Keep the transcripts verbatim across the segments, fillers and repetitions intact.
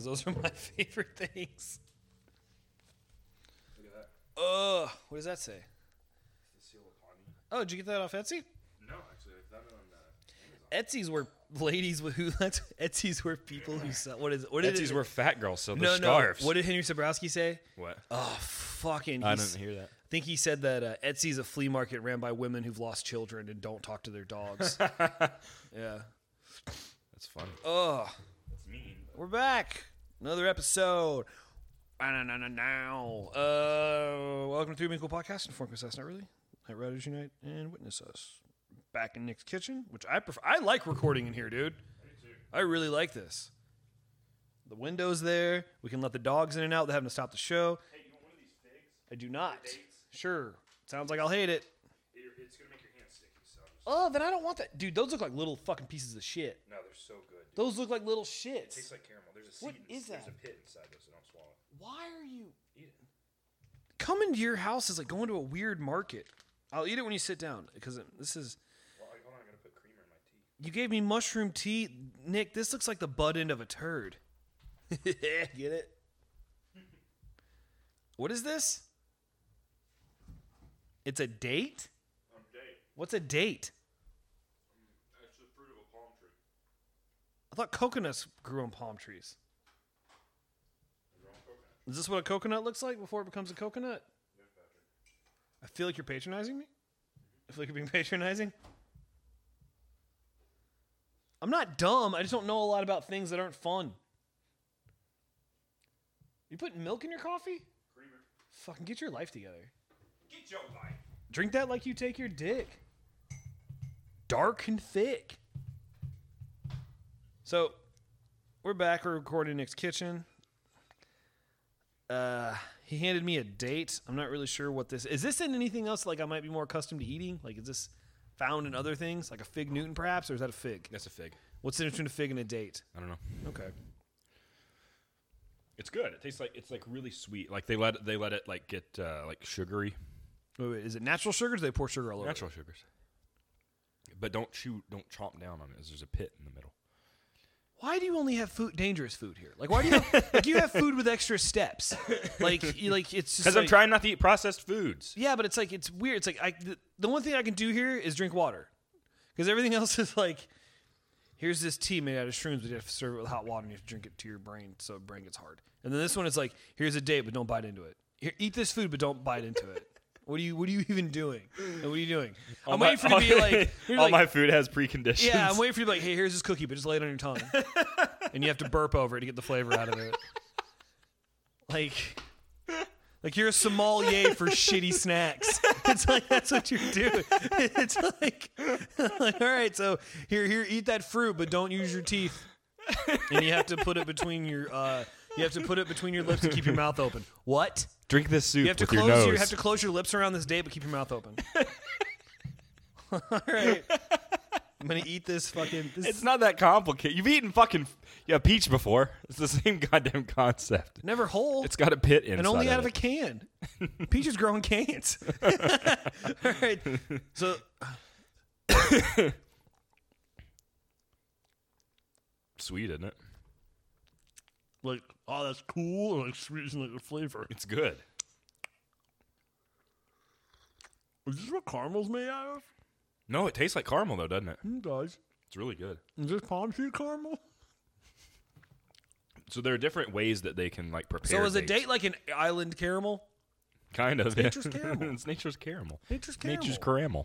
Those are my favorite things. Look at that. Uh, what does that say? It's the seal of Pawnee. Oh, did you get that off Etsy? No, actually, I found it on uh, Amazon. Etsy's where ladies with who that's Etsy's where people who sell what is what did Etsy's it, where fat girls sell the no scarves. no what did Henry Sabrowski say? What? Oh fucking! I he's- didn't hear that. I think he said that uh, Etsy's a flea market ran by women who've lost children and don't talk to their dogs. Yeah. That's funny. Oh, That's mean. we're back. Another episode. Now, uh, welcome to Three Men Cool Podcast. Inform us, not really. Night Riders Unite and Witness Us. Back in Nick's kitchen, which I prefer. I like recording in here, dude. I really like this. The window's there. We can let the dogs in and out without having to stop the show. Hey, you want one of these figs? I do not. Dates? Sure. Sounds like I'll hate it. It, it's gonna make your hands sticky. So I'm just, Oh, then I don't want that. Dude, those look like little fucking pieces of shit. no, they're so good. Dude. Those look like little It shits. tastes like caramel. There's a seed. What in- is There's that? a pit inside those, so don't swallow it. Why are you... Eat it. Coming to your house is like going to a weird market. I'll eat it when you sit down because this is... Well, hold on, I'm gonna put creamer in my tea. You gave me mushroom tea. Nick, this looks like the butt end of a turd. Get it? What is this? It's a date? Um, date. What's a date? It's the fruit of a palm tree. I thought coconuts grew on palm trees. They're all coconut. Is this what a coconut looks like before it becomes a coconut? Yes, Patrick. I feel like you're patronizing me. I feel like you're being patronizing. I'm not dumb. I just don't know a lot about things that aren't fun. You putting milk in your coffee? Creamer. Fucking get your life together. Get your life. Drink that like you take your dick. Dark and thick. So, we're back. We're recording Nick's kitchen. Uh, he handed me a date. I'm not really sure what this is. This in anything else like I might be more accustomed to eating? Like, is this found in other things, like a fig Newton, perhaps, or is that a fig? That's a fig. What's the difference between a fig and a date? I don't know. Okay. It's good. It tastes like it's like really sweet. Like they let it, they let it like get uh, like sugary. Wait, wait, is it natural sugar? Or do they pour sugar all over? Natural sugars. But don't chew, don't chomp down on it. 'Cause there's a pit in the middle. Why do you only have food, dangerous food here? Like, why do you have, like, you have food with extra steps? Like, you, like it's just Because like, I'm trying not to eat processed foods. Yeah, but it's like it's weird. It's like I the, the one thing I can do here is drink water, because everything else is like, here's this tea made out of shrooms, but you have to serve it with hot water and you have to drink it to your brain so your brain gets hard. And then this one is like, here's a date, but don't bite into it. Here, eat this food, but don't bite into it. What are you What are you even doing? And what are you doing? All I'm my- waiting for you to be like, you're all like, my food has preconditions. yeah, I'm waiting for you to be like, hey, here's this cookie, but just lay it on your tongue, and you have to burp over it to get the flavor out of it. Like. Like you're a sommelier for shitty snacks. It's like that's what you're doing. It's like, like, all right, so here, here, eat that fruit, but don't use your teeth. And you have to put it between your, uh, you have to put it between your lips and keep your mouth open. What? Drink this soup You have to with close your nose. your, have to close your lips around this date, but keep your mouth open. All right, I'm gonna eat this fucking. This It's not that complicated. You've eaten fucking yeah peach before. It's the same goddamn concept. never whole. It's got a pit inside and only out of it. a can. Peaches grow in cans. All right. So Sweet, isn't it? like, oh, that's cool. Like sweet and like the flavor. It's good. Is this what caramel's made out of? No, it tastes like caramel though, doesn't it? It does. It's really good. Is this palm tree caramel? So there are different ways that they can like prepare. So is a dates. date like an island caramel? Kind of. It's yeah. nature's caramel. It's nature's caramel. Nature's caramel. Nature's caramel.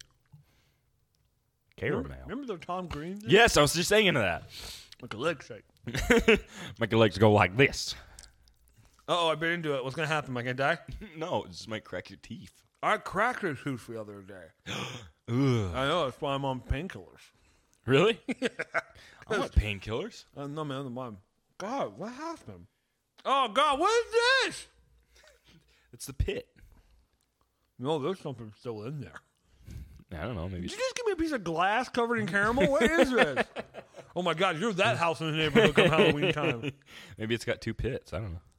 Caramel. Remember, remember the Tom Green thing? Yes, I was just saying that. Like a leg shake. Make your legs go like this. Uh-oh, I bit into it. What's going to happen? Am I going to die? No, it just might crack your teeth. I cracked a tooth the other day. Ugh. I know. That's why I'm on painkillers. Really? I want painkillers. Uh, no, man. I'm on. God, what happened? Oh, God, what is this? It's the pit. No, there's something still in there. I don't know. Maybe. Did It's you just give me a piece of glass covered in caramel? What is this? Oh, my God. You're that house in the neighborhood come Halloween time. maybe it's got two pits. I don't know.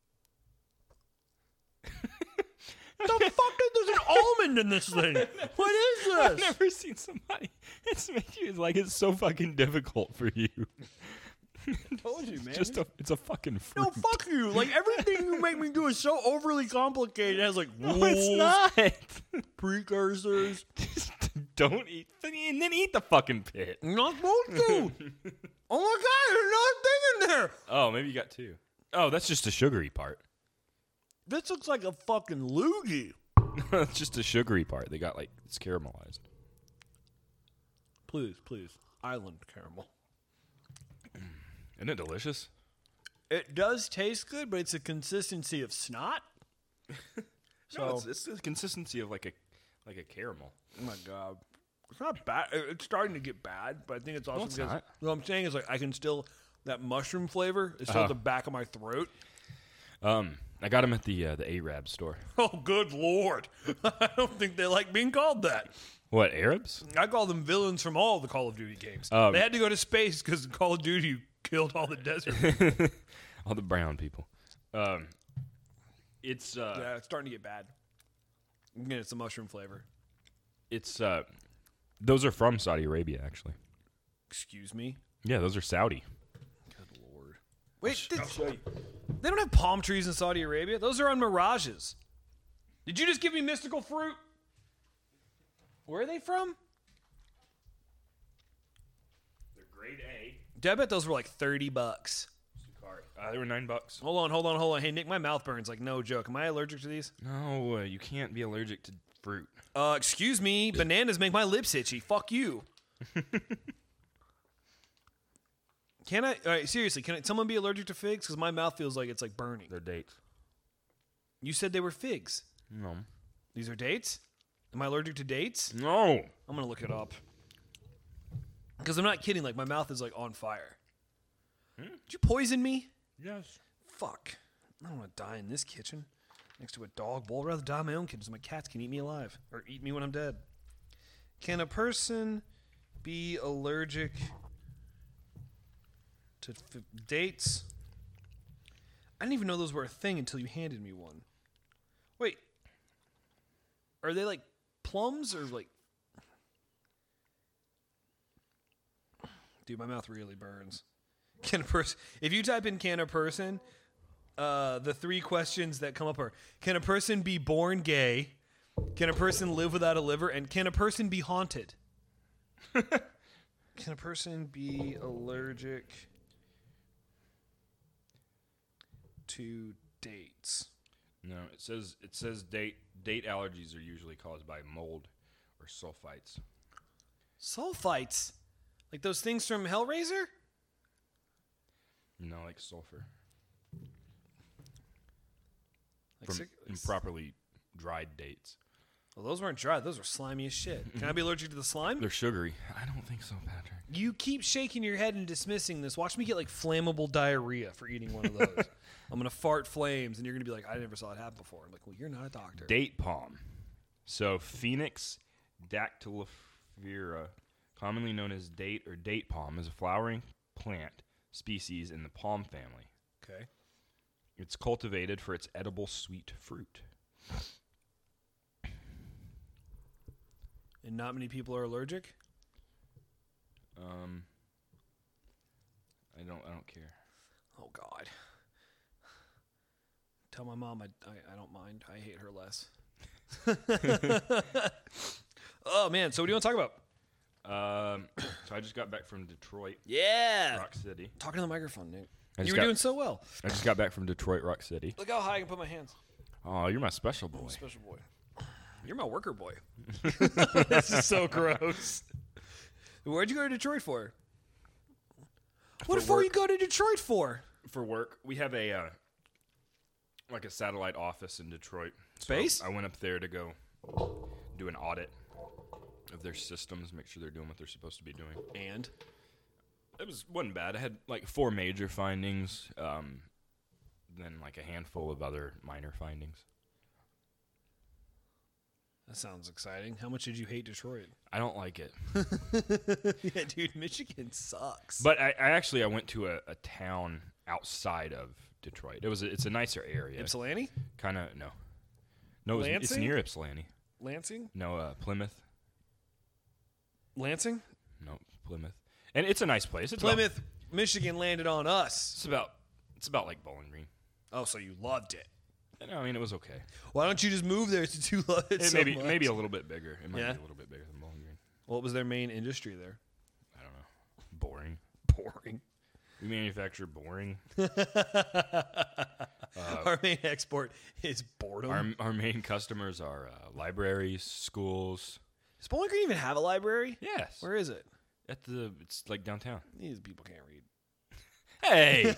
The fuck is there's an almond in this thing? What is I've this? never seen somebody. It's made you like it's so fucking difficult for you. I told you, man. Just a, it's a fucking fruit. no, fuck you. Like, everything you make me do is so overly complicated. It has, like, No, rules, it's not. precursors. Just don't eat, and then eat the fucking pit. I'm not supposed to. Oh, my God. There's another thing in there. Oh, maybe you got two. Oh, that's just a sugary part. This looks like a fucking loogie. That's just a sugary part. They got like it's caramelized. Please, please. Island caramel. Isn't it delicious? It does taste good, but it's a consistency of snot. So, No, it's, it's the consistency of like a like a caramel. oh my God. It's not bad. It- It's starting to get bad, but I think it's also it's because not. what I'm saying is like I can still, that mushroom flavor is still Uh-huh. at the back of my throat. Um, I got them at the uh, the Arab store. Oh, good Lord. I don't think they like being called that. What, Arabs? I call them villains from all the Call of Duty games. Um, they had to go to space because Call of Duty killed all the desert. All the brown people. Um, it's uh, Yeah, it's starting to get bad. Again, it's the mushroom flavor. it's uh, those are from Saudi Arabia, actually. Excuse me? Yeah, those are Saudi. Good Lord. Wait, did, they don't have palm trees in Saudi Arabia? Those are on mirages. Did you just give me mystical fruit? Where are they from? They're grade A. I bet those were like thirty bucks. Uh, they were nine bucks. Hold on, hold on, hold on. Hey, Nick, my mouth burns like no joke. Am I allergic to these? No, uh, you can't be allergic to fruit. Uh, excuse me. Bananas make my lips itchy. Fuck you. Can I? All right, seriously, can I, someone be allergic to figs? Because my mouth feels like it's like burning. They're dates. You said they were figs. No. These are dates? Am I allergic to dates? No. I'm going to look it up. Because I'm not kidding. Like, my mouth is like on fire. Hmm? Did you poison me? Yes. Fuck. I don't want to die in this kitchen next to a dog bowl. I'd rather die in my own kitchen so my cats can eat me alive or eat me when I'm dead. Can a person be allergic to f- dates? I didn't even know those were a thing until you handed me one. Wait. Are they like plums or like... Dude, my mouth really burns. Can a person... If you type in can a person... Uh, the three questions that come up are: can a person be born gay? Can a person live without a liver? And can a person be haunted? Can a person be allergic to dates? No, it says it says date date allergies are usually caused by mold or sulfites. Sulfites? Like those things from Hellraiser? No, like sulfur. Like From sick- improperly dried dates. Well, those weren't dry. Those were slimy as shit. Can I be allergic to the slime? They're sugary. I don't think so, Patrick. You keep shaking your head and dismissing this. Watch me get like flammable diarrhea for eating one of those. I'm going to fart flames and you're going to be like, I never saw it happen before. I'm like, well, you're not a doctor. Date palm. So Phoenix dactylifera, commonly known as date or date palm, is a flowering plant species in the palm family. Okay. It's cultivated for its edible sweet fruit. And not many people are allergic? Um, I don't. I don't care. Oh, God. Tell my mom I, I, I don't mind. I hate her less. Oh, man. So what do you want to talk about? Um, so I just got back from Detroit, Yeah. Rock City. Talking to the microphone, Nick. I You just were got- doing so well. I just got back from Detroit, Rock City. Look how high I can put my hands. Oh, you're my special boy. I'm a special boy. You're my worker boy. This is so gross. Where'd you go to Detroit for? What For for work. you go to Detroit for? For work, we have a uh, like a satellite office in Detroit. So Space? I went up there to go do an audit of their systems, make sure they're doing what they're supposed to be doing. And? It was wasn't bad. I had like four major findings, um, then like a handful of other minor findings. That sounds exciting. How much did you hate Detroit? I don't like it, Yeah, dude, Michigan sucks. but I, I actually I went to a, a town outside of Detroit. It was a, it's a nicer area. Ypsilanti? Kind of no, no, it's, it's Lansing? near Ypsilanti. Lansing? No, uh, Plymouth. Lansing? No, Plymouth. And it's a nice place. It's Plymouth. Michigan landed on us. It's about it's about like Bowling Green. Oh, so you loved it. No, I mean it was okay. Why don't you just move there since you love it It so maybe much? maybe a little bit bigger. It might Yeah? be a little bit bigger than Bowling Green. What was their main industry there? I don't know. Boring. Boring. We manufacture boring. Our main export is boredom. Our our main customers are uh, libraries, schools. Does Bowling Green even have a library? Yes. Where is it? At the it's like downtown. These people can't read. Hey,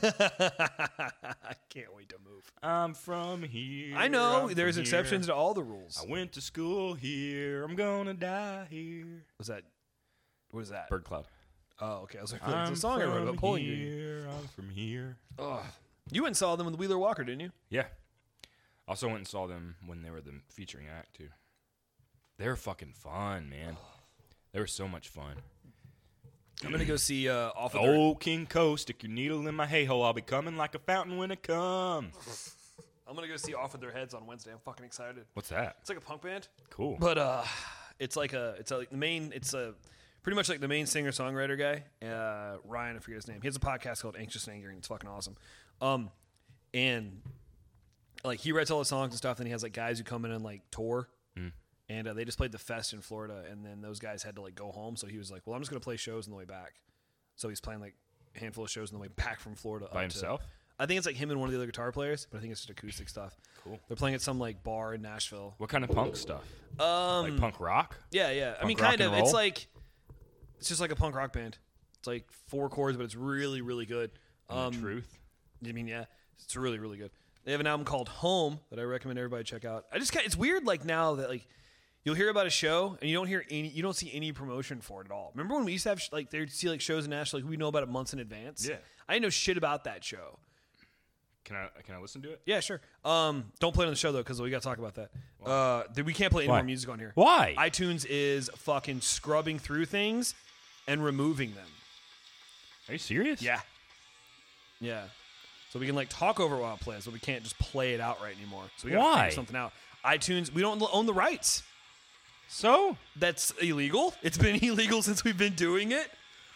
I can't wait to move. I'm from here. I know. I'm There's from exceptions here. to all the rules. I went to school here. I'm gonna die here. Was that? What is that? Bird Cloud. Oh, okay. I was like, I'm it's a song I wrote about from Bowling Green. here. I'm from here. Ugh. You went and saw them with Wheeler Walker, didn't you? Yeah. Also went and saw them when they were the featuring act too. They were fucking fun, man. They were so much fun. I'm gonna go see uh, off of their, Old King Coast, stick your needle in my hay hole. I'll be coming like a fountain when it comes. I'm gonna go see Off of Their Heads on Wednesday. I'm fucking excited. What's that? It's like a punk band, Cool. but uh, it's like a it's a, like the main it's a pretty much like the main singer songwriter guy, uh, Ryan. I forget his name. He has a podcast called Anxious and Angry, and it's fucking awesome. Um, and like he writes all the songs and stuff. Then he has like guys who come in and like tour. Mm. And uh, they just played the fest in Florida, and then those guys had to like go home. So he was like, "Well, I'm just gonna play shows on the way back." So he's playing like a handful of shows on the way back from Florida. By up to- himself? I think it's like him and one of the other guitar players, but I think it's just acoustic stuff. Cool. They're playing at some like bar in Nashville. What kind of punk stuff? Um, Like punk rock? yeah, yeah. I mean, rock kind and of. It's roll? like it's just like a punk rock band. It's like four chords, but it's really, really good. Um, The truth? I mean, yeah, it's really, really good. They have an album called Home that I recommend everybody check out. I just kind it's weird like now that like you'll hear about a show and you don't hear any, you don't see any promotion for it at all. Remember when we used to have sh- like they'd see like shows in Nashville, like we know about it months in advance. Yeah. I didn't know shit about that show. Can I can I listen to it? Yeah, sure. Um, don't play it on the show though, because we got to talk about that. Uh, th- we can't play any Why? more music on here. Why? iTunes is fucking scrubbing through things and removing them. Are you serious? Yeah. Yeah. So we can like talk over it while it plays, but we can't just play it out right anymore. So we got to Why? figure something out. iTunes, we don't own the rights. So? That's illegal. It's been illegal since we've been doing it.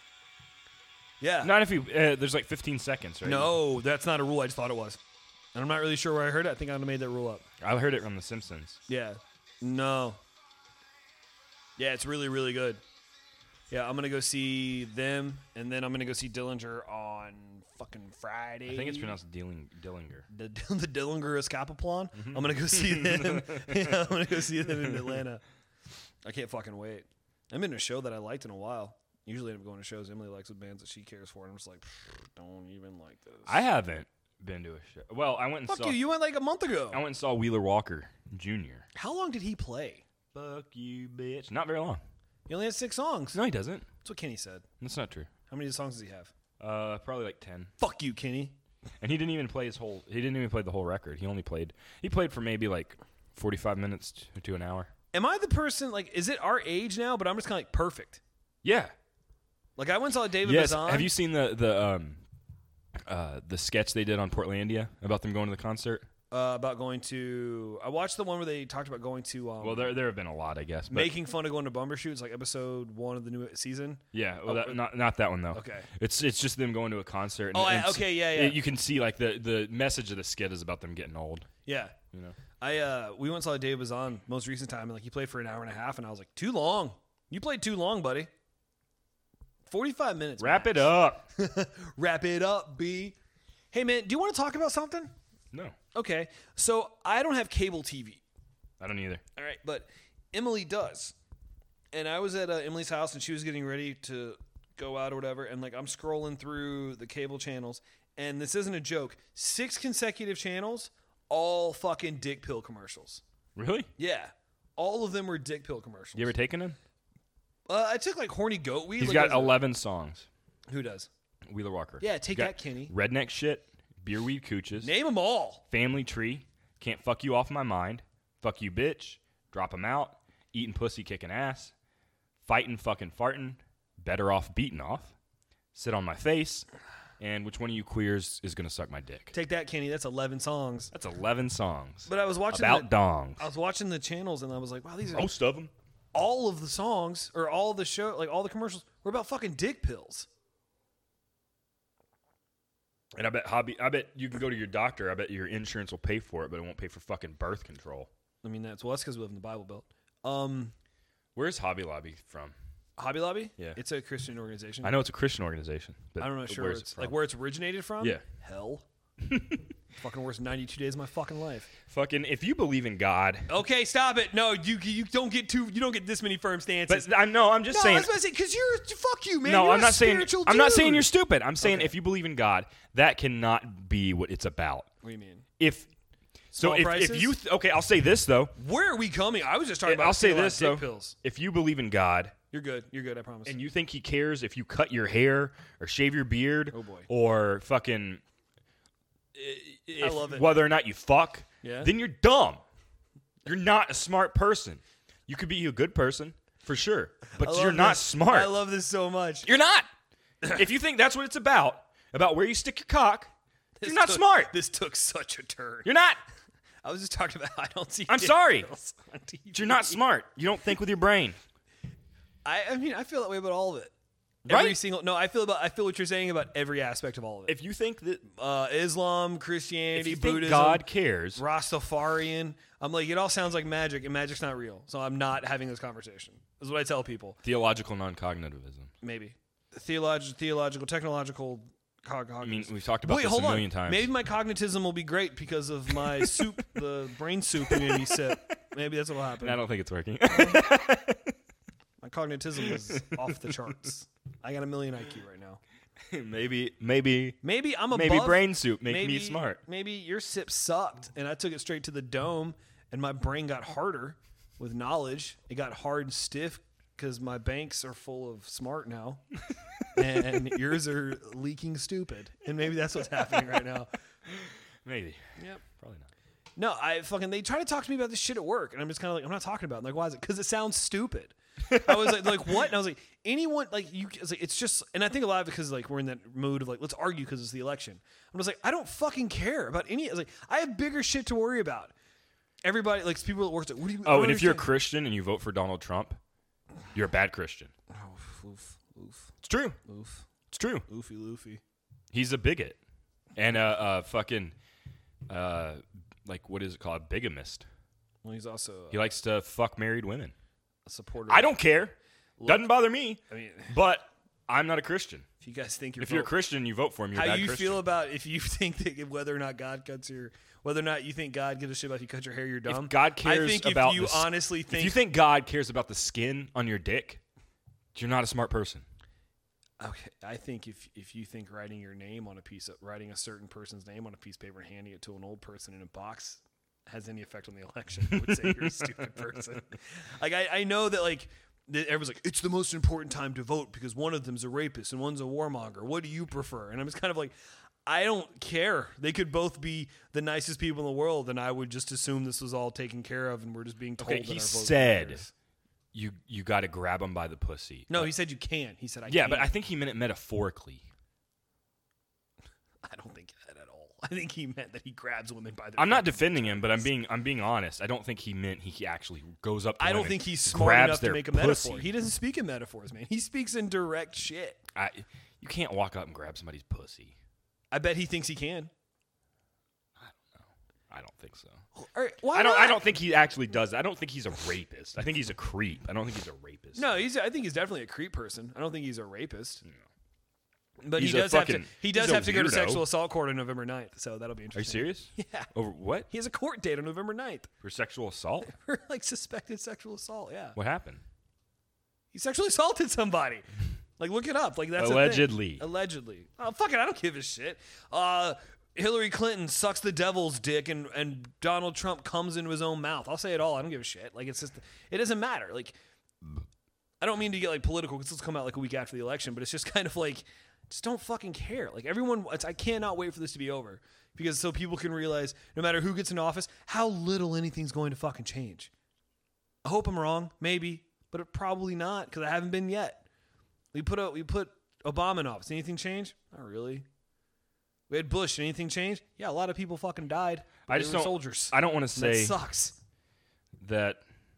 Yeah. Not if you. Uh, there's like fifteen seconds, right? No, that's not a rule. I just thought it was. And I'm not really sure where I heard it. I think I made that rule up. I heard it from The Simpsons. Yeah. No. Yeah, it's really, really good. Yeah, I'm going to go see them, and then I'm going to go see Dillinger on fucking Friday. I think it's pronounced Dilling, Dillinger. The, the Dillinger Escapaplan. Mm-hmm. I'm going to go see them. Yeah, I'm going to go see them in Atlanta. I can't fucking wait. I've been to a show that I liked in a while. Usually I end up going to shows Emily likes with bands that she cares for, and I'm just like, don't even like this. I haven't been to a show. Well, I went and Fuck saw. you. You went like a month ago. I went and saw Wheeler Walker Junior How long did he play? Fuck you, bitch. Not very long. He only had six songs. No, he doesn't. That's what Kenny said. That's not true. How many songs does he have? Uh, probably like ten. Fuck you, Kenny. And he didn't even play his whole. He didn't even play the whole record. He only played. He played for maybe like forty-five minutes to, to an hour. Am I the person, like, is it our age now, but I'm just kind of like perfect? Yeah. Like, I went and saw David Yes. Bazan. Have you seen the the um uh the sketch they did on Portlandia about them going to the concert? Uh, about going to, I watched the one where they talked about going to, um, Well, there there have been a lot, I guess. But making fun of going to bumber shoots, like episode one of the new season. yeah, well, Oh, that, not not that one though. Okay. It's it's just them going to a concert. And, Oh, I- and s- okay, yeah, yeah. You can see like the the message of the skit is about them getting old. Yeah. You know. I, uh, we went and saw David Bazan most recent time, and like, he played for an hour and a half, and I was like, too long. You played too long, buddy. forty-five minutes. Wrap max. it up. Wrap it up, B. Hey, man, do you want to talk about something? No, Okay. So, I don't have cable T V. I don't either. All right, but Emily does. And I was at uh, Emily's house, and she was getting ready to go out or whatever, and like I'm scrolling through the cable channels, and this isn't a joke. Six consecutive channels, all fucking dick pill commercials. Really? Yeah, all of them were dick pill commercials. You ever taken him? Uh, I took like horny goat weed. He's like, got as a- eleven songs. Who does? Wheeler Walker. Yeah, He's take got that, Kenny. Redneck shit, beer weed cooches, Name them all. family tree, can't fuck you off my mind, fuck you bitch, drop 'em out, eating pussy, kicking ass, fighting, fucking farting, better off beating off, sit on my face, and which one of you queers is gonna suck my dick? Take that, Kenny. That's eleven songs. That's eleven songs. But I was watching about the, dongs. I was watching the channels, and I was like, wow, these are Most of them. all of the songs or all the show, like all the commercials were about fucking dick pills. And I bet hobby. I bet you can go to your doctor. I bet your insurance will pay for it, but it won't pay for fucking birth control. I mean, that's well, that's because we live in the Bible Belt. Um, Where's Hobby Lobby from? Hobby Lobby? Yeah. It's a Christian organization. I know it's a Christian organization, but I don't know sure where's where it it's from? like where it's originated from. Yeah. Hell. Fucking worst ninety-two days of my fucking life. Fucking, if you believe in God, Okay, stop it. No, you you don't get too you don't get this many firm stances. but I know I'm just no, saying. I was about to say because you're fuck you, man. no, You're I'm a not saying. spiritual I'm not saying dude. you're stupid. I'm saying Okay. if you believe in God, that cannot be what it's about. What do you mean? If so, Small if, if prices? you th- okay, I'll say this though. Where are we coming? I was just talking about. I'll say taking a lot this of though. dick pills. If you believe in God, You're good. You're good. I promise. and you think He cares if you cut your hair or shave your beard, Oh, boy. or fucking, if, love it. whether or not you fuck, Yeah. then you're dumb. You're not a smart person. You could be a good person for sure, but I love you're not this. smart. I love this so much. You're not. If you think that's what it's about, about where you stick your cock, This you're not took- smart. This took such a turn. You're not. I was just talking about. I don't see. I'm dick sorry. pills on T V. You're not smart. You don't think with your brain. I, I mean, I feel that way about all of it. Right? Every single. No, I feel about. I feel what you're saying about every aspect of all of it. If you think that uh, Islam, if Christianity, you think Buddhism, God cares, Rastafarian. I'm like, it all sounds like magic, and magic's not real. So I'm not having this conversation. This is what I tell people. theological non-cognitivism. Maybe theological, theological, technological. Cog- I mean, we've talked about Wait, this hold a on. million times. Maybe my cognitism will be great because of my soup, the brain soup you made me sip. Maybe that's what'll happen. I don't think it's working. My cognitism is off the charts. I got a million I Q right now. maybe, maybe, Maybe I'm above. maybe brain soup make maybe, me smart. Maybe your sip sucked, and I took it straight to the dome, and my brain got harder with knowledge. It got hard and stiff because my banks are full of smart now, and yours are leaking stupid. And maybe that's what's happening right now. Maybe. Yep. Probably not. No, I fucking they try to talk to me about this shit at work, and I'm just kind of like, I'm not talking about it. I'm like, why is it? Because it sounds stupid. I was like, like what? And I was like, anyone like you? It's, like, it's just, and I think a lot of it because like we're in that mood of like, let's argue because it's the election. I'm just like, I don't fucking care about any. I was like, I have bigger shit to worry about. Everybody like people that work. What do you? I Oh, don't and if you're a understand. Christian and you vote for Donald Trump, you're a bad Christian. oh, oof, oof, It's true. oof, It's true. oofy, loofy. He's a bigot, and a, a fucking, uh, like what is it called? A bigamist. Well, he's also He likes to fuck married women. a supporter. I don't care. Doesn't bother me. I mean, But I'm not a Christian. if you guys think you're If you're a vote- Christian, you vote for him. You're a how bad you Christian. feel about if you think that whether or not God cuts your whether or not you think God gives a shit about if you cut your hair, you're dumb. If God cares I think about if you the s- honestly If think you think God cares about the skin on your dick, you're not a smart person. okay, I think if if you think writing your name on a piece of writing a certain person's name on a piece of paper and handing it to an old person in a box has any effect on the election, I would say you're a stupid person. Like I, I know that like that everyone's like it's the most important time to vote because one of them's a rapist and one's a warmonger. What do you prefer? And I'm just kind of like, I don't care. They could both be the nicest people in the world, and I would just assume this was all taken care of, and we're just being told. Okay, that he our vote said matters. you you got to grab him by the pussy. No, But- he said you can. He said I yeah, can. but I think he meant it metaphorically. I don't think that at all. I think he meant that he grabs women by their. I'm not fucking defending him, but I'm vaginas. being I'm being honest. I don't think he meant he actually goes up to I don't women, think he's smart grabs enough to their make a pussy. metaphor. He doesn't speak in metaphors, man. He speaks in direct shit. I, you can't walk up and grab somebody's pussy. I bet he thinks he can. I don't think so. All right, why I don't. not? I don't think he actually does. I don't think he's a rapist. I think he's a creep. I don't think he's a rapist. No, he's. I think he's definitely a creep person. I don't think he's a rapist. But He's he a does have to. fucking- He does he's a have to go to weirdo. sexual assault court on November ninth, so that'll be Are you interesting. serious? Yeah. Over what? He has a court date on November ninth For sexual assault? for like suspected sexual assault. Yeah, What happened? he sexually assaulted somebody. Like look it up. Like that's a thing. Allegedly. Allegedly. Oh fuck it, I don't give a shit. Uh, Hillary Clinton sucks the devil's dick, and and Donald Trump comes into his own mouth. I'll say it all. I don't give a shit. Like it's just, it doesn't matter. Like I don't mean to get like political because this will come out like a week after the election, but it's just kind of like, just don't fucking care. Like everyone, it's, I cannot wait for this to be over because so people can realize no matter who gets in office, how little anything's going to fucking change. I hope I'm wrong, maybe, but it probably not because I haven't been yet. We put a, we put Obama in office. Anything change? Not really. We had Bush. Anything change? Yeah, a lot of people fucking died. but I they just were don't. soldiers. I don't want to And say that sucks. that.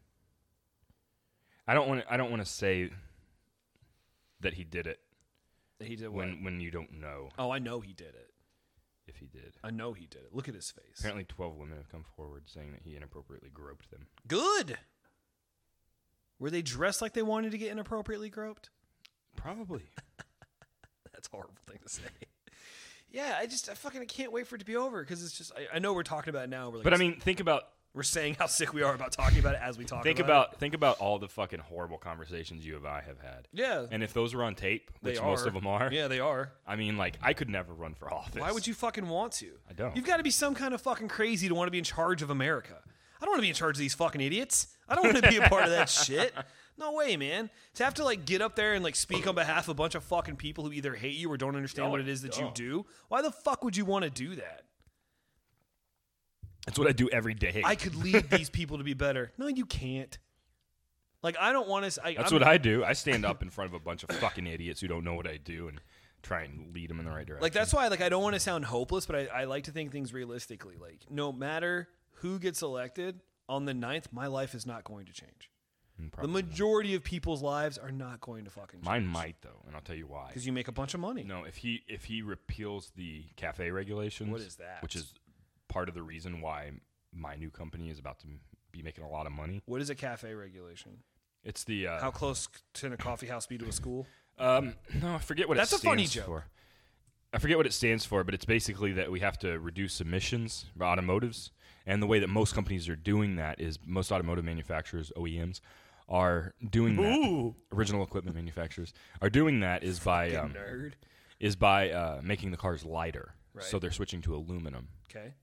I don't want. I don't want to say that he did it That he did what? when when you don't know. Oh, I know he did it. if he did. I know he did it. Look at his face. Apparently, twelve women have come forward saying that he inappropriately groped them. Good. Were they dressed like they wanted to get inappropriately groped? Probably. That's a horrible thing to say. Yeah, I just I fucking can't wait for it to be over because it's just I, I know we're talking about it now. We're like, But I mean, think about we're saying how sick we are about talking about it as we talk think about, about think about all the fucking horrible conversations you and I have had. it. Yeah. And if those were on tape, They which are. most of them are, Yeah, they are. I mean, like, I could never run for office. Why would you fucking want to? I don't. You've got to be some kind of fucking crazy to want to be in charge of America. I don't want to be in charge of these fucking idiots. I don't want to be a part of that shit. No way, man. To have to like get up there and like speak on behalf of a bunch of fucking people who either hate you or don't understand Oh, what it is that you dumb. do. Why the fuck would you want to do that? That's what I do every day. I could lead these people to be better. No, you can't. Like I don't want to. That's I'm, what I do. I stand up in front of a bunch of fucking idiots who don't know what I do and try and lead them in the right direction. Like that's why like I don't want to sound hopeless, but I, I like to think things realistically. Like no matter who gets elected on the ninth, my life is not going to change. Mm, The probably not. majority of people's lives are not going to fucking change. Mine might though, and I'll tell you why. Because you make a bunch of money. No, if he if he repeals the cafe regulations, What is that? Which is part of the reason why my new company is about to be making a lot of money. What is a cafe regulation? It's the uh, How close can a coffee house be to a school? um no, I forget what That's it a stands funny joke. for. I forget what it stands for, but it's basically that we have to reduce emissions for automotives, and the way that most companies are doing that is most automotive manufacturers, O E Ms, are doing that. Ooh. Original equipment manufacturers are doing that is by Fucking um, nerd. is by uh, making the cars lighter. Right. So they're switching to aluminum. Okay.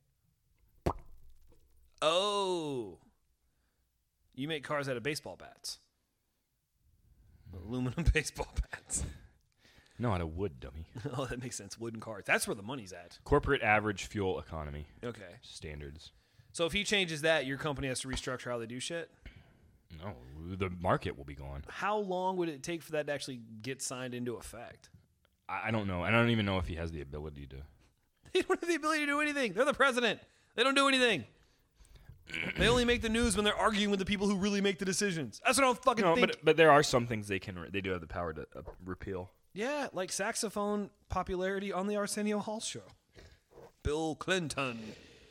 Oh. You make cars out of baseball bats. Aluminum baseball bats. No, out of wood, dummy. Oh, that makes sense. Wooden cars. That's where the money's at. Corporate average fuel economy Okay. standards. So if he changes that, your company has to restructure how they do shit? No, the market will be gone. How long would it take for that to actually get signed into effect? I, I don't know. And I don't even know if he has the ability to. They don't have the ability to do anything. They're the president. They don't do anything. They only make the news when they're arguing with the people who really make the decisions. That's what I don't fucking No, think. but but there are some things they can. They do have the power to uh, repeal. Yeah, like saxophone popularity on the Arsenio Hall show. Bill Clinton.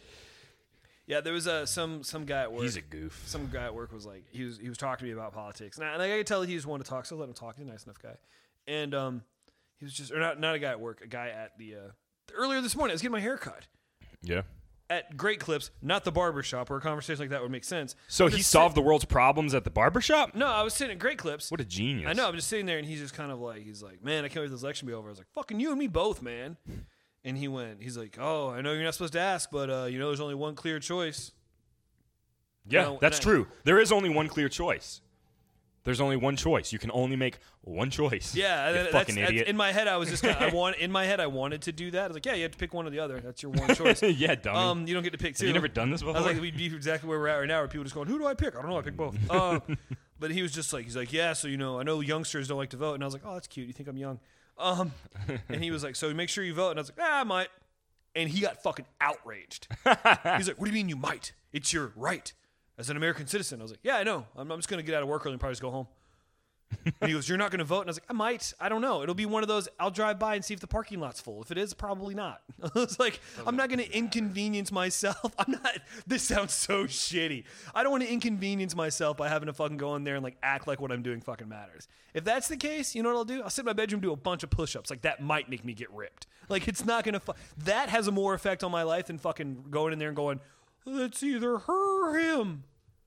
Yeah, there was uh, some some guy at work. He's a goof. Some guy at work was like he was he was talking to me about politics, and I, and I could tell he just wanted to talk, so I let him talk. He's a nice enough guy, and um, he was just or not not a guy at work, a guy at the uh, earlier this morning. I was getting my hair cut Yeah. at Great Clips, not the barber shop, where a conversation like that would make sense. So I'm he just solved the world's problems at the barbershop? sit- No, I was sitting at Great Clips. What a genius. I know. I'm just sitting there, and he's just kind of like, he's like, man, I can't wait for this election to be over. I was like, fucking you and me both, man. And he went, he's like, oh, I know you're not supposed to ask, but uh, you know, there's only one clear choice. Yeah, No, that's and I- true. There is only one clear choice. There's only one choice. You can only make one choice. Yeah, you that- that's, fucking that's- idiot. in my head, I was just, kinda, I want, in my head, I wanted to do that. I was like, yeah, you have to pick one or the other. That's your one choice. yeah, dummy. um, you don't get to pick two. Have you never done this before? I was like, we'd be exactly where we're at right now, where people just going, who do I pick? I don't know. I pick both. Uh, but he was just like, he's like, yeah, so you know, I know youngsters don't like to vote, and I was like, oh, that's cute. You think I'm young? Um, and he was like, so make sure you vote, and I was like, ah, I might. And he got fucking outraged. He's like, what do you mean you might? It's your right as an American citizen. I was like, yeah, I know. I'm, I'm just gonna get out of work early and probably just go home. And he goes, you're not going to vote? And I was like, I might. I don't know. It'll be one of those, I'll drive by and see if the parking lot's full. If it is, probably not. I was like, I'm not going to inconvenience myself. I'm not, this sounds so shitty. I don't want to inconvenience myself by having to fucking go in there and like act like what I'm doing fucking matters. If that's the case, you know what I'll do? I'll sit in my bedroom, do a bunch of push-ups. Like that might make me get ripped. Like it's not going to, fu- that has a more effect on my life than fucking going in there and going, it's either her or him.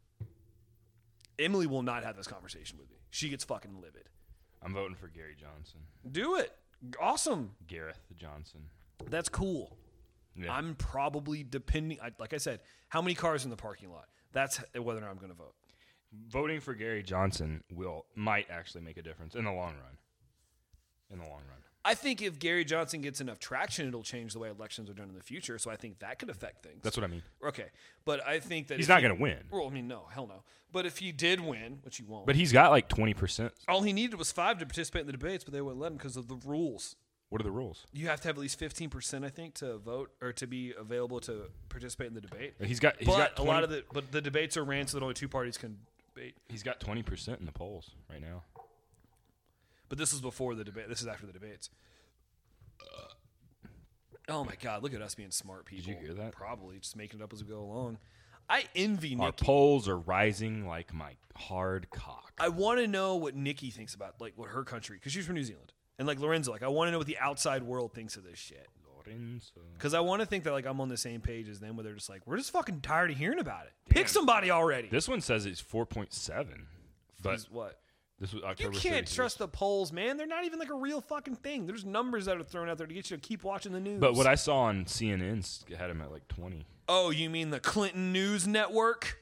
Emily will not have this conversation with me. She gets fucking livid. I'm voting for Gary Johnson. Do it. Awesome. Gareth Johnson. That's cool. Yeah. I'm probably depending, I, like I said, how many cars in the parking lot? That's whether or not I'm going to vote. Voting for Gary Johnson will might actually make a difference in the long run. In the long run. I think if Gary Johnson gets enough traction, it'll change the way elections are done in the future. So I think that could affect things. That's what I mean. Okay. But I think that He's if not he- going to win. Well, I mean, no, hell no. But if he did win, which he won't, But he's got like twenty percent. all he needed was five to participate in the debates, but they wouldn't let him because of the rules. What are the rules? You have to have at least fifteen percent, I think, to vote or to be available to participate in the debate. He's got he's but got a twenty, lot of the but the debates are ran so that only two parties can debate. he's got twenty percent in the polls right now. But this is before the debate. This is after the debates. Oh my God! Look at us being smart people. you hear that? Probably just making it up as we go along. I envy Our Nikki. polls are rising like my hard cock. I want to know what Nikki thinks about like what her country, because she's from New Zealand, and like Lorenzo. Like I want to know what the outside world thinks of this shit. Lorenzo. Because I want to think that like I'm on the same page as them, where they're just like, we're just fucking tired of hearing about it. Pick somebody already. This one says it's four point seven. But Is what? this was You October can't thirty-first. trust the polls, man. They're not even like a real fucking thing. There's numbers that are thrown out there to get you to keep watching the news. But what I saw on C N N had him at like twenty. Oh, you mean the Clinton News Network?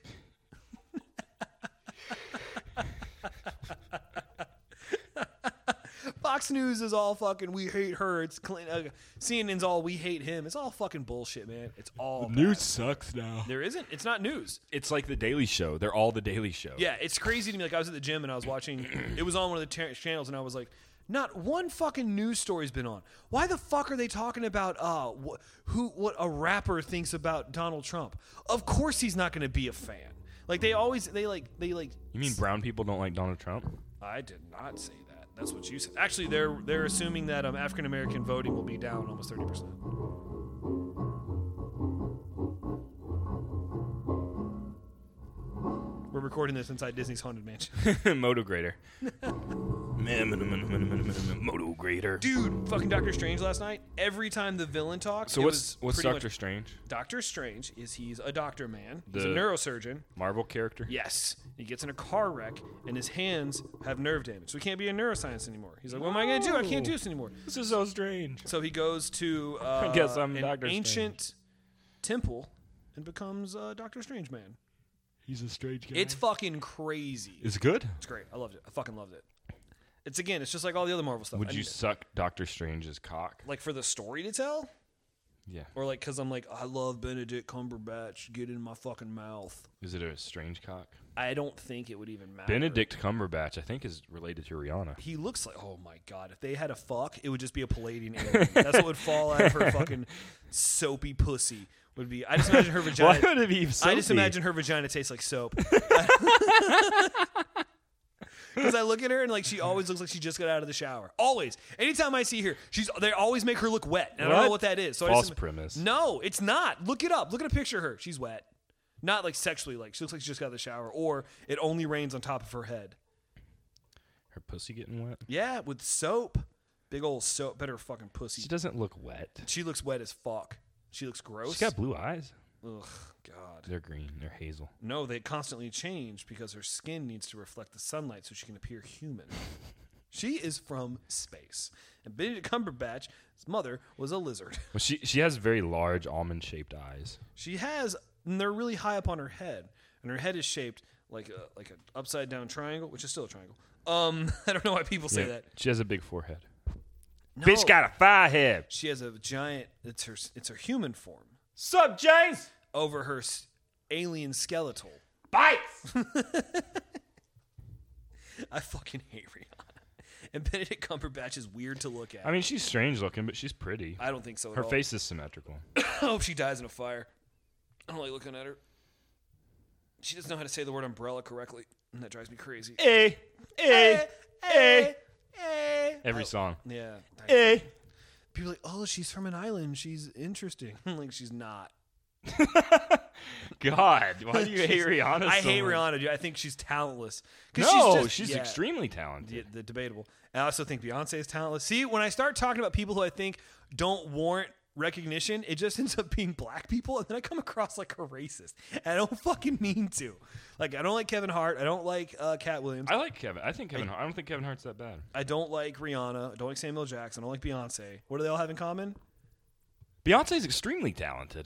Fox News is all fucking we hate her. It's Clinton. Uh, C N N's all we hate him. It's all fucking bullshit, man. It's all bad. News sucks now. There isn't. It's not news. It's like the Daily Show. They're all the Daily Show. Yeah, it's crazy to me. Like I was at the gym and I was watching. It was on one of the t- channels, and I was like, not one fucking news story's been on. Why the fuck are they talking about uh wh- who what a rapper thinks about Donald Trump? Of course he's not going to be a fan. Like they always they like they like. You mean brown people don't like Donald Trump? I did not say that. That's what you said. Actually, they're they're assuming that um, African American voting will be down almost thirty percent. We're recording this inside Disney's Haunted Mansion. Moto grader. Moto grader. Dude, fucking Doctor Strange last night. Every time the villain talks, So it what's was what's pretty Doctor much- Strange? Doctor Strange is he's a doctor man. He's a The- neurosurgeon. Marvel character? Yes. He gets in a car wreck and his hands have nerve damage. So he can't be in neuroscience anymore. He's like, what am I going to do? I can't do this anymore. This is so strange. So he goes to uh, I guess I'm an Doctor ancient temple and becomes uh, Doctor Strange man. He's a strange guy. It's fucking crazy. Is it good? It's great. I loved it. I fucking loved it. It's again, it's just like all the other Marvel stuff. Would I you need- suck Doctor Strange's cock? like for the story to tell? Yeah. Or like because I'm like, I love Benedict Cumberbatch. Get in my fucking mouth. Is it a strange cock? I don't think it would even matter. Benedict Cumberbatch, I think, is related to Rihanna. He looks like, oh my god, if they had a fuck, it would just be a Palladian alien. That's what would fall out of her fucking soapy pussy. Would be. I just imagine her vagina. Why would it be I just soapy? imagine her vagina tastes like soap. Because I look at her and like she always looks like she just got out of the shower. Always. Anytime I see her, she's they always make her look wet. And I don't know What? what that is. So I False just, premise. No, it's not. Look it up. Look at a picture of her. She's wet. Not like sexually like. She looks like she just got out of the shower. Or it only rains on top of her head. Her pussy getting wet? Yeah, with soap. Big old soap. Better fucking pussy. She doesn't look wet. She looks wet as fuck. She looks gross. She's got blue eyes. Ugh, God. They're green. They're hazel. No, they constantly change because her skin needs to reflect the sunlight so she can appear human. She is from space. And Benedict Cumberbatch's mother was a lizard. Well, she she has very large almond-shaped eyes. She has, and they're really high up on her head. And her head is shaped like a like an upside down triangle, which is still a triangle. Um, I don't know why people say Yeah, that. She has a big forehead. No, Bitch got a fire head. she has a giant. It's her. It's her human form Sup, James? over her s- alien skeletal. Bites. I fucking hate Rihanna. And Benedict Cumberbatch is weird to look at. I mean, she's strange looking, but she's pretty. I don't think so at Her all. face is symmetrical. I hope she dies in a fire. I don't like looking at her. She doesn't know how to say the word umbrella correctly, and that drives me crazy. Eh, eh, eh. eh. Every song. Yeah. Eh. People are like, oh, she's from an island. She's interesting. I'm like, she's not. God, why do you hate Rihanna? I so hate much? Rihanna, dude. I think she's talentless. 'Cause No, she's, just, she's yeah, extremely talented. yeah, the debatable. And I also think Beyonce is talentless. See, when I start talking about people who I think don't warrant recognition, it just ends up being black people, and then I come across like a racist. And I don't fucking mean to. Like, I don't like Kevin Hart. I don't like uh, Cat Williams. I like Kevin. I think Kevin. Hart, I don't think Kevin Hart's that bad. I don't like Rihanna. I don't like Samuel Jackson. I don't like Beyonce. What do they all have in common? Beyonce's extremely talented.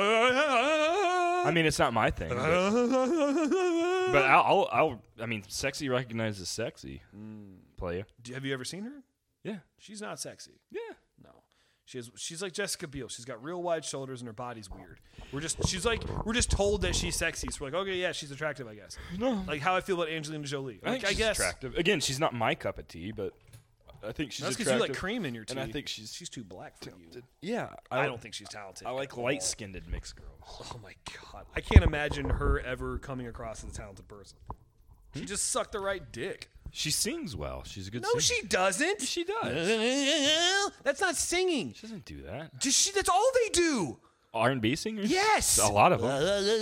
I mean, it's not my thing, but, but I'll, I'll, I'll. I mean, sexy recognizes sexy. Playa. Do- have you ever seen her? Yeah. She's not sexy. Yeah. No. She has, she's like Jessica Biel. She's got real wide shoulders and her body's weird. We're just she's like we're just told that she's sexy. So we're like, okay, yeah, she's attractive, I guess. No. Like how I feel about Angelina Jolie. I Like, think I she's guess attractive. Again, she's not my cup of tea, but I think she's that's because attractive. you like cream in your tea. And I think she's she's too black for you. Yeah. I don't think she's talented. I like at all. light-skinned mixed girls. Oh my god, I can't imagine her ever coming across as a talented person. She just sucked the right dick. She sings well. She's a good No, singer. she doesn't. She does. That's not singing. She doesn't do that. Just she, that's all they do. R and B singers? Yes. A lot of them.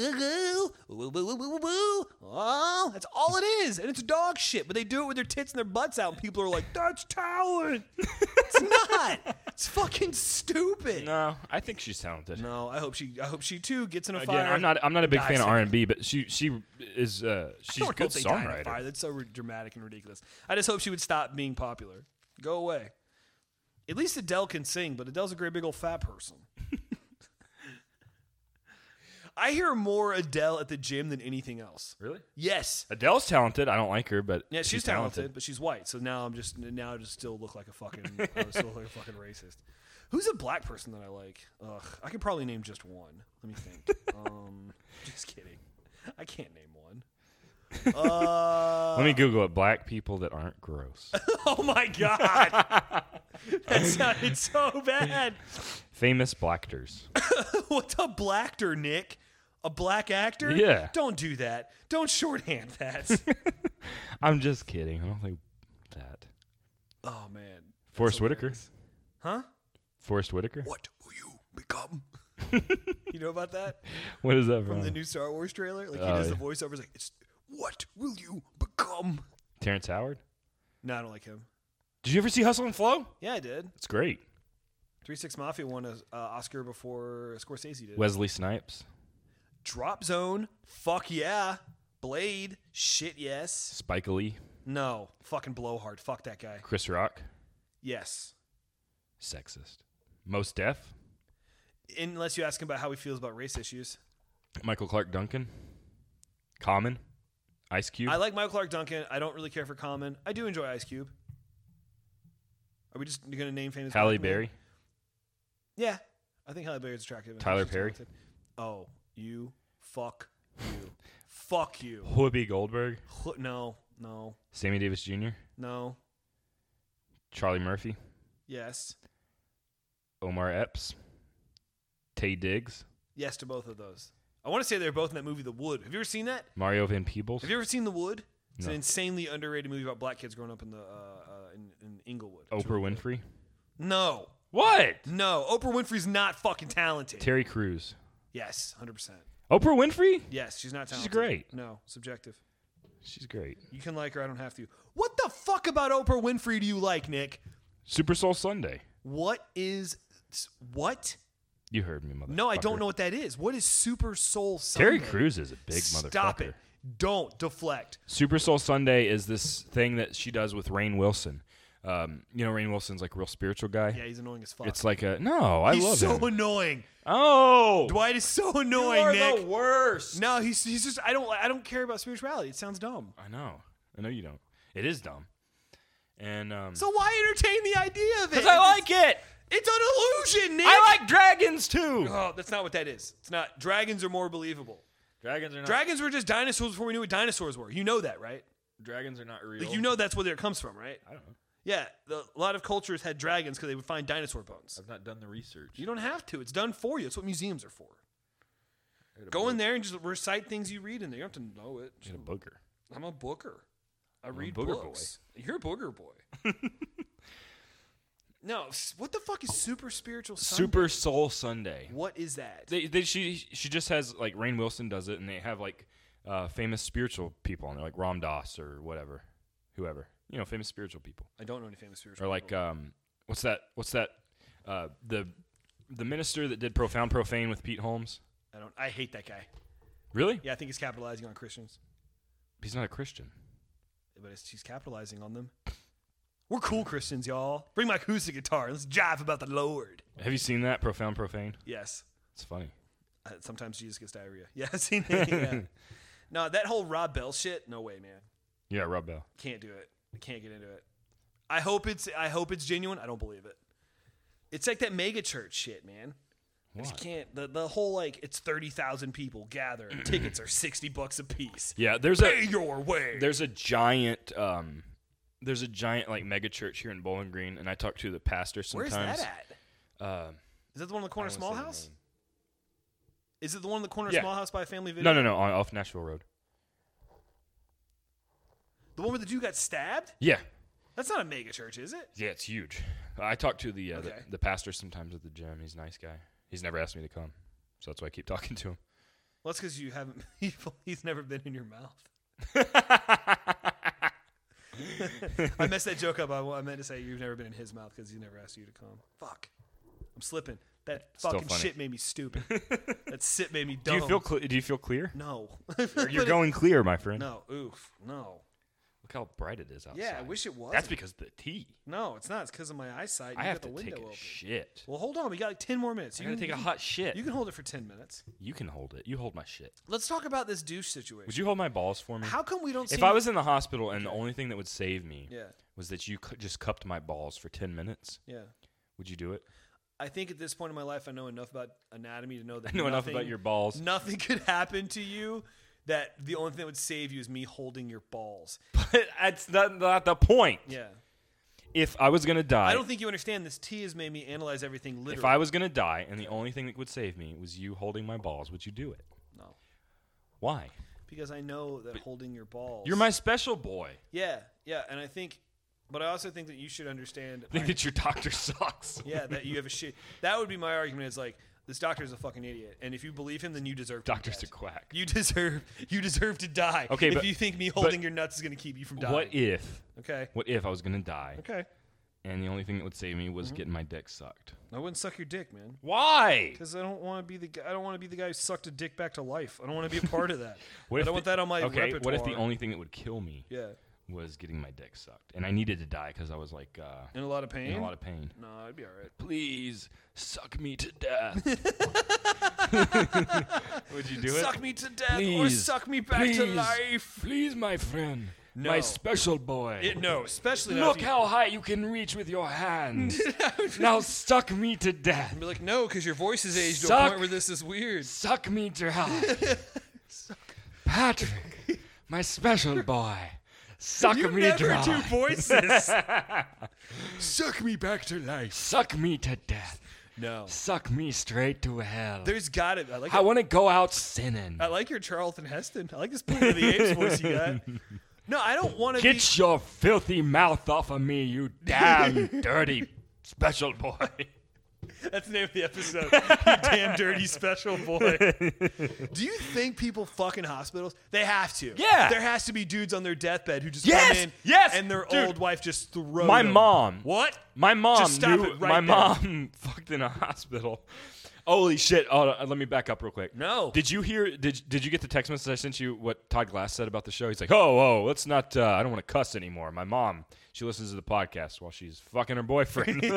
Oh, that's all it is. And it's dog shit. But they do it with their tits and their butts out, and people are like, that's talent. It's not. It's fucking stupid. No, I think she's talented. No, I hope she I hope she too gets in a Again, fire. I'm not I'm not a big dies fan of singing. R and B, but she she is uh, I she's a don't good hope they die in a songwriter. fire. That's so r- dramatic and ridiculous. I just hope she would stop being popular. Go away. At least Adele can sing, but Adele's a great big old fat person. I hear more Adele at the gym than anything else. Really? Yes. Adele's talented. I don't like her, but Yeah, she's, she's talented, but she's white. So now I'm just now I just still look like a fucking I still look like a fucking racist. Who's a black person that I like? Ugh, I could probably name just one. Let me think. um, just kidding. I can't name one. Uh, Let me Google it. Black people that aren't gross. oh my god, that sounded so bad. Famous blacktors. What's a blackter, Nick? A black actor? Yeah. Don't do that. Don't shorthand that. I'm just kidding. I don't think that. Oh man. That's Forrest Whitaker. hilarious. Huh? Forrest Whitaker. What will you become? You know about that? What is that From from? the new Star Wars trailer? Like he Oh, does yeah. the voiceover. He's like, it's what will you become? Terrence Howard. No, I don't like him. Did you ever see Hustle and Flow? Yeah, I did. It's great. Three Six Mafia won an uh, Oscar before Scorsese did. Wesley Snipes. Drop Zone. Fuck yeah. Blade. Shit yes. Spike Lee. No. Fucking Blowhard. Fuck that guy. Chris Rock. Yes. Sexist. Most Def. Unless you ask him about how he feels about race issues. Michael Clark Duncan. Common. Ice Cube. I like Michael Clark Duncan. I don't really care for Common. I do enjoy Ice Cube. Are we just going to name famous Halle black men? Berry. Yeah. I think Halle Berry's attractive. and Tyler she's Perry. talented. Oh, you. Fuck you. Fuck you. Whoopi Goldberg. Wh- No. No. Sammy Davis Junior No. Charlie Murphy. Yes. Omar Epps. Tay Diggs. Yes to both of those. I want to say they're both in that movie, The Wood. Have you ever seen that? Mario Van Peebles. Have you ever seen The Wood? It's No. an insanely underrated movie about black kids growing up in the uh, uh, in, in Inglewood. It's Oprah really good. Winfrey. No. What? No. Oprah Winfrey's not fucking talented. Terry Crews. Yes, one hundred percent. Oprah Winfrey? Yes, she's not She's talented. great. No, subjective. She's great. You can like her, I don't have to. What the fuck about Oprah Winfrey do you like, Nick? Super Soul Sunday. What is what? You heard me, motherfucker. No, I don't know what that is. What is Super Soul Sunday? Terry Crews is a big motherfucker. Stop it. Don't deflect. Super Soul Sunday is this thing that she does with Rainn Wilson. Um, you know, Rainn Wilson's like a real spiritual guy. Yeah, he's annoying as fuck. It's like a no. I he's love so him. annoying. Oh, Dwight is so you annoying, are Nick. the worst. No, he's he's just I don't I don't care about spirituality. It sounds dumb. I know. I know you don't. It is dumb. And um, So why entertain the idea of it? because I like it. It's an illusion, Nick. I like dragons too. Oh, that's not what that is. It's not. Dragons are more believable. Dragons are not. Dragons were just dinosaurs before we knew what dinosaurs were. You know that, right? dragons are not real. Like you know that's where it comes from, right? I don't know. Yeah, the, a lot of cultures had dragons because they would find dinosaur bones. I've not done the research. You don't have to. It's done for you. That's what museums are for. Go in there and just recite things you read in there. You don't have to know it. Get a booger. I'm a booker. I read a booger books. You're a booger boy. No, s- what the fuck is Super Spiritual Sunday? Super Soul Sunday. What is that? They, they, she, she just has like Rainn Wilson does it, and they have like uh, famous spiritual people on there, like Ram Dass or whatever, whoever. You know, famous spiritual people. I don't know any famous spiritual Or like, people. um, what's that? What's that? Uh, the the minister that did Profound Profane with Pete Holmes. I don't. I hate that guy. Really? Yeah, I think he's capitalizing on Christians, He's not a Christian. but it's, he's capitalizing on them. We're cool Christians, y'all. Bring my acoustic guitar. Let's jive about the Lord. Have you seen that Profound Profane? Yes. It's funny. Uh, sometimes Jesus gets diarrhea. Yeah, I've seen it. Yeah. No, that whole Rob Bell shit. No way, man. Yeah, Rob Bell. Can't do it. I can't get into it. I hope it's. I hope it's genuine. I don't believe it. It's like that mega church shit, man. I just What? can't. The the whole like it's thirty thousand people gather and tickets are sixty bucks a piece. Yeah, there's Pay a your way. there's a giant um, there's a giant like mega church here in Bowling Green, and I talk to the pastor Where's sometimes. that at? Uh, Is that the one in the corner I of don't Small wanna say House? the name. Is it the one in the corner Yeah. of Small House by Family Video? No, no, no, on, off Nashville Road. The one where the dude got stabbed? Yeah. That's not a mega church, is it? Yeah, it's huge. I talk to the, uh, Okay. the the pastor sometimes at the gym. He's a nice guy. He's never asked me to come, so that's why I keep talking to him. Well, that's because you haven't. He's never been in your mouth. I messed that joke up. I, I meant to say you've never been in his mouth because he never asked you to come. Fuck. I'm slipping. That Still fucking funny. shit made me stupid. That shit made me Do dumb. you feel cle- Do you feel clear? No. You're going clear, my friend. No. Oof. No. Look how bright it is outside. Yeah, I wish it was. That's because of the tea. No, it's not. It's because of my eyesight. You I got have the to window take a open. shit. Well, hold on. We got like ten more minutes. I You gotta can, take a you hot shit. can- You can hold it for ten minutes. You can hold it. You hold my shit. Let's talk about this douche situation. Would you hold my balls for me? How come we don't? If seem- I was in the hospital and the only thing that would save me Yeah. was that you cu- just cupped my balls for ten minutes, Yeah. would you do it? I think at this point in my life, I know enough about anatomy to know that I know enough nothing- about your balls. Nothing could happen to you that the only thing that would save you is me holding your balls. But that's not, not the point. Yeah. If I was going to die, I don't think you understand. This tea has made me analyze everything literally. if I was going to die and the only thing that would save me was you holding my balls, would you do it? No. Why? Because I know that holding your balls. You're my special boy. Yeah. Yeah. And I think, but I also think that you should understand. I think that your doctor sucks. Yeah, that you have a shit. That would be my argument. Is like this doctor is a fucking idiot, and if you believe him, then you deserve. to be Doctor's dead. a quack. You deserve. You deserve to die. Okay, if but- you think me but holding your nuts is going to keep you from dying. What if? Okay. What if I was going to die Okay. and the only thing that would save me Mm-hmm. was getting my dick sucked? I wouldn't suck your dick, man. Why? Because I don't want to be the. Guy, I don't want to be the guy who sucked a dick back to life. I don't want to be a part of that. What I if don't the- want that on my okay, repertoire. what if the only thing that would kill me Yeah. was getting my dick sucked, and I needed to die because I was like uh, In a lot of pain. in a lot of pain? No, I'd be all right. Please suck me to death. Would you do it? Suck me to death or Please. suck me back to Please. life. Please, my friend, No. my special boy. It, no, especially not Look if you, how high you can reach with your hands. Now suck me to death. I'd be like, no, because your voice is aged to a Suck. point where this is weird. Suck me dry. Patrick, my special boy. Suck You me never dry. do voices. Suck me back to life. Suck me to death. No, Suck me straight to hell. there's got to. I like. I it. want to go out sinning. I like your Charlton Heston. I like this Planet of the Apes voice you got. No, I don't want to be. Get your filthy mouth off of me, you damn dirty special boy. That's the name of the episode. You damn dirty special boy. Do you think people fuck in hospitals? They have to. Yeah. There has to be dudes on their deathbed who just Yes, come in yes, and their dude. old wife just throws My them. mom. What? My mom Just stop knew. it right my there. mom fucked in a hospital. Holy shit! Oh, uh, let me back up real quick. No. Did you hear? Did Did you get the text message I sent you? What Todd Glass said about the show? He's like, "Oh, oh, let's not. Uh, I don't want to cuss anymore." My mom, she listens to the podcast while she's fucking her boyfriend.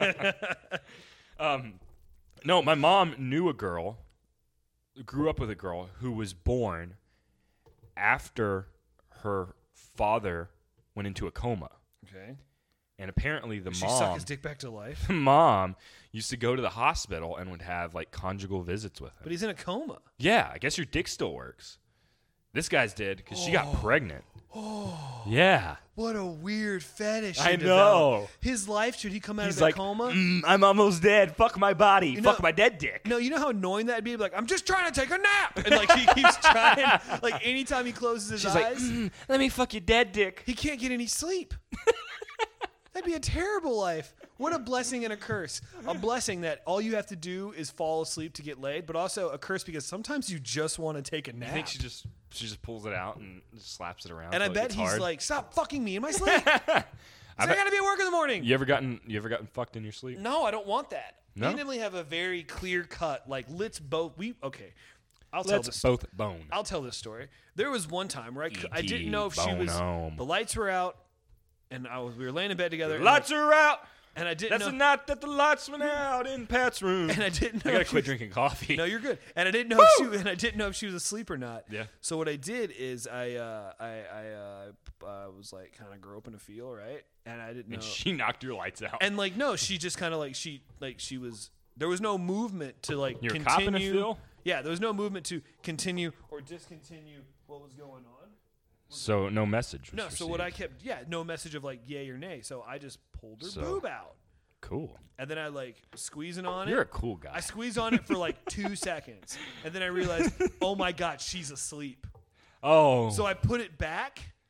um, no, my mom knew a girl, grew up with a girl who was born after her father went into a coma, Okay. and apparently the She mom. suck his dick back to life. mom used to go to the hospital and would have like conjugal visits with him. But he's in a coma. Yeah, I guess your dick still works. This guy's did because she got pregnant. Oh. Yeah. What a weird fetish. I he know. developed. His life, should he come out He's of that like, coma? "Mm, I'm almost dead. Fuck my body. You Fuck know- my dead dick. No, you know how annoying that'd be? Like, I'm just trying to take a nap. And like he keeps trying. Like anytime he closes his She's like, eyes, "Mm, let me fuck your dead dick. he can't get any sleep. That'd be a terrible life. What a blessing and a curse. A blessing that all you have to do is fall asleep to get laid, but also a curse because sometimes you just want to take a I nap. think she just she just pulls it out and just slaps it around. and I till it bet gets he's hard. like, stop fucking me in my sleep. I, I I bet- gotta be at work in the morning. you ever gotten you ever gotten fucked in your sleep? No, I don't want that. No? Me and Emily have a very clear cut, like, let's both, we, okay. I'll tell Let's this both bone. I'll tell this story. There was one time where I, c- I E T didn't know if she was, Bonhomme. the lights were out, and I was, we were laying in bed together. and Lights I, are out. and I didn't That's know. the night that the lights went out in Pat's room. and I didn't know. I gotta if she quit was- drinking coffee. No, you're good. And I didn't know if she and I didn't know if she was asleep or not. Yeah. So what I did is I uh, I I uh, uh, was like kind of groping a feel, right? And I didn't know. And she knocked your lights out. And like no, she just kind of like she like she was. There was no movement to like You're continue. copping a feel? Yeah, there was no movement to continue or discontinue what was going on. So no message. was No, so what I received. kept, yeah, no message of like yay or nay. So I just pulled her So- boob out, Cool. and then I like was squeezing on You're a it. cool guy. I squeezed on it for like two seconds, and then I realized, oh my god, she's asleep. oh. So I put it back,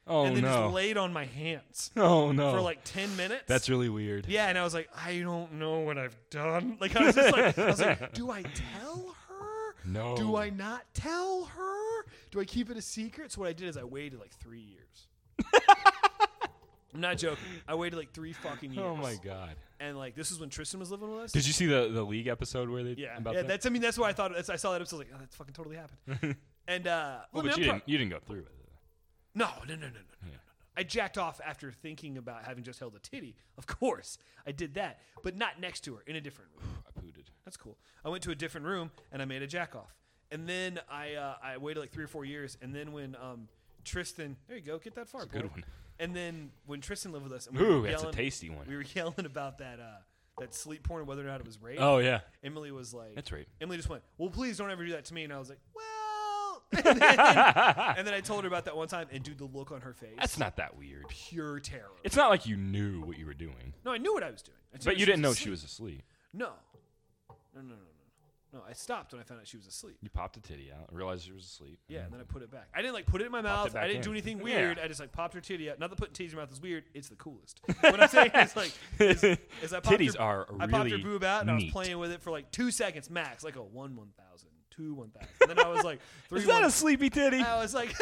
Oh, and then no. just laid on my hands Oh no. for like ten minutes. That's really weird. Yeah, and I was like, I don't know what I've done. Like I was just like, I was like, do I tell her? No. Do I not tell her? Do I keep it a secret? So what I did is I waited like three years. I'm not joking. I waited like three fucking years. Oh my god. And like this is when Tristan was living with us. Did you see the, the League episode where they Yeah, about yeah. that? That's I mean that's why I thought. That's, I saw that episode. I was like, oh, that's fucking totally happened. And uh, well, well, but I mean, you I'm didn't you didn't go through with it. pro- no, no, no, no, no, no, Yeah. no, no. I jacked off after thinking about having just held a titty. Of course, I did that, but not next to her in a different room. I pooted. That's cool. I went to a different room and I made a jack off. And then I uh, I waited like three or four years. And then when um, Tristan, there you go, get that far, That's a good boy. one. And then when Tristan lived with us, and we Ooh, were that's a yelling, tasty one. we were yelling about that uh, that sleep porn and whether or not it was rape. Oh yeah, Emily was like, that's rape. Emily just went, well, please don't ever do that to me. And I was like, well. and, then, and then I told her about that one time, and dude, the look on her face. That's not that weird. Pure terror. It's not like you knew what you were doing, No, I knew what I was doing. I told but her you she didn't know was she asleep. was asleep. No. No, no, no, no. No, I stopped when I found out she was asleep. You popped a titty out, and realized she was asleep. Yeah, and then I put it back. I didn't like put it in my Popped mouth. it back I didn't in. do anything Yeah. weird. I just like popped her titty out. Not that putting titties in your mouth is weird. It's the coolest. What I'm saying is like, is, is I popped Titties her, are I popped her really boob out and I was neat. playing with it for like two seconds max, like a one one thousand, two one thousand. And then I was like, three Is that one, a sleepy titty? I was like,